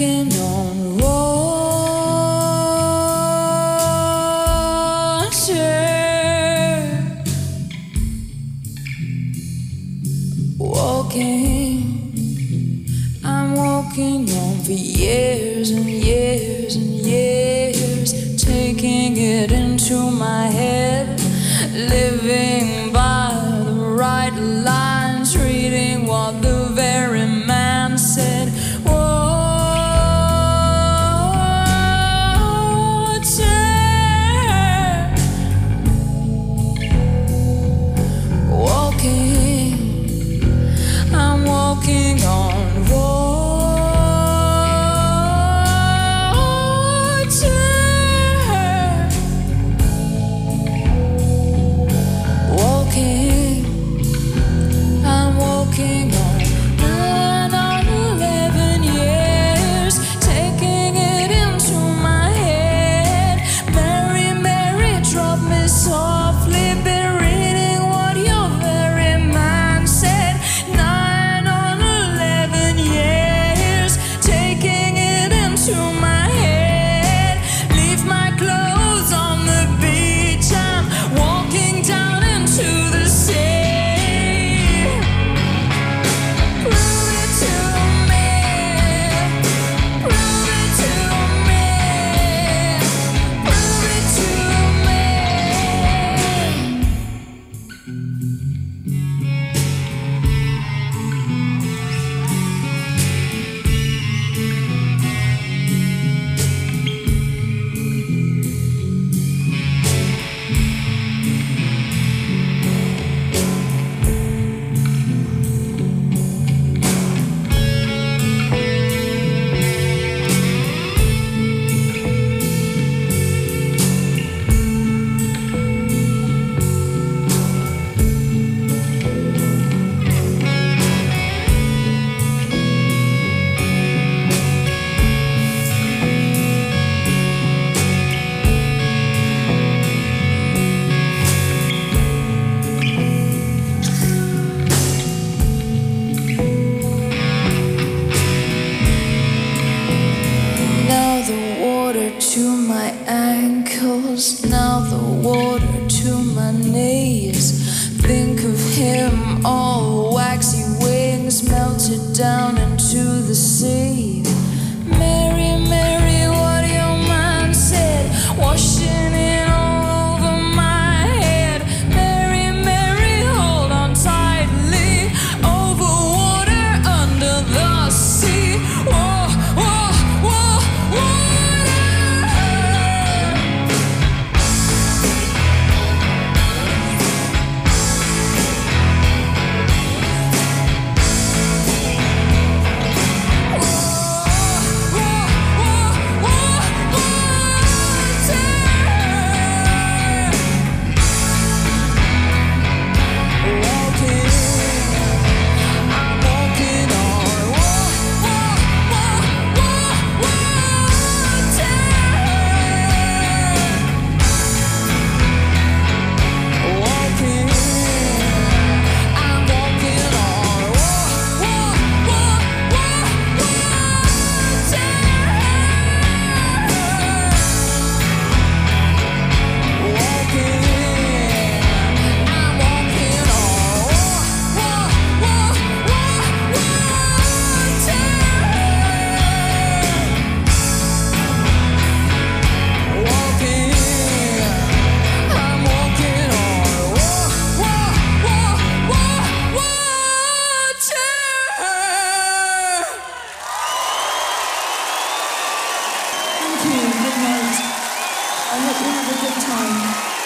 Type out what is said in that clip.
walking on water, I'm walking on for years and years and years, taking it into my head, living by the right lines, reading what the very man said. I'm walking on water. I'm walking on 11 years, taking it into my head. Mary, Mary, drop me softly, been reading what your very man said. 11 years, taking it into my head. Leave my clothes on the beach, I'm walking down into the sea. Prove it to me, prove it to me, prove it to me. Now the water to my ankles, now the water to my knees. Think of him, all waxy wings melted down into the sea. Mary, Mary, what your man said, washing in all over my head. Mary, Mary, hold on tightly, over water, under the sea. Whoa, whoa, whoa, water. Thank you. Good night. I hope you have a good time.